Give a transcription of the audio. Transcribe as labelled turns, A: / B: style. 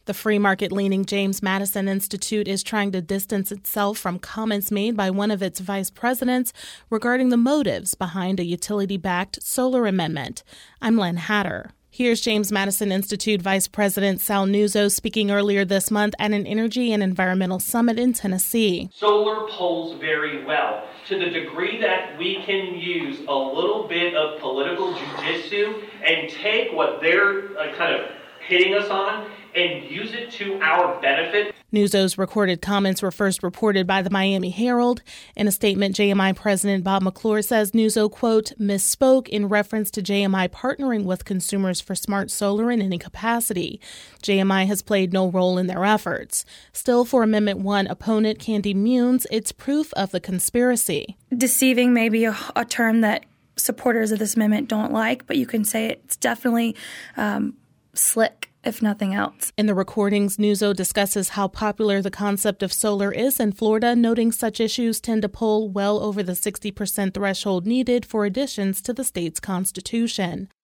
A: The free market-leaning James Madison Institute is trying to distance itself from comments made by one of its vice presidents regarding the motives behind a utility-backed solar amendment. I'm Len Hatter. Here's James Madison Institute Vice President Sal Nuzzo speaking earlier this month at an energy and environmental summit in Tennessee.
B: Solar polls very well. To the degree that we can use a little bit of political jujitsu and take what they're kind of hitting us on and use it to our benefit.
A: Nuzzo's recorded comments were first reported by the Miami Herald. In a statement, JMI President Bob McClure says Nuzzo, quote, misspoke in reference to JMI partnering with consumers for smart solar in any capacity. JMI has played no role in their efforts. Still, for Amendment 1 opponent Candy Munes, it's proof of the conspiracy.
C: Deceiving may be a term that supporters of this amendment don't like, but you can say it's definitely slick, if nothing else.
A: In the recordings, Nuzzo discusses how popular the concept of solar is in Florida, noting such issues tend to pull well over the 60% threshold needed for additions to the state's constitution.